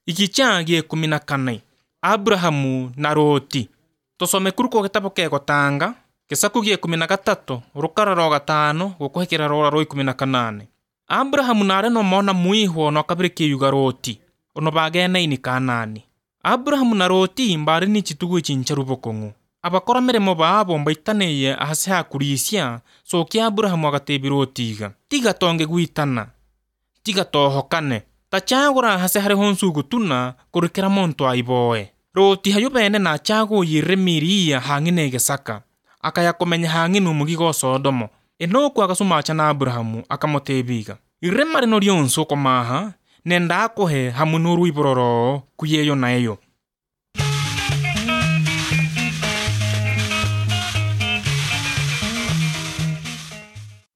Igicha gie 14. Abrahamu na Loti. Tusome kuruko gitabu kia gotanga gisaku gie 13 rukara rwa 5 gukuhikira rwa 18. Abrahamu nare no mona muiho no kabire kiyuga Loti ono bageneini Kanani. Abrahamu na Loti mbari ni chitugu chincharu bokongu. Abakora mirimo babo mbaitaneye ahase hakurisia sokia Abrahamu agatebi Lotiga. Tiga tonge guitana. Tiga tohokane. Tachagora hase hari honsu gutuna kurikira monto aiboe. Loti hayubene na chago yiremiria hangine gesaka. Akaya komenya hanginu mugigo Sodomo. Enoko agasuma na Abrahamu akamotebiga. Iremari no rionso komaha nenda akohe hamunuru ibororo kuyeyo na eyo.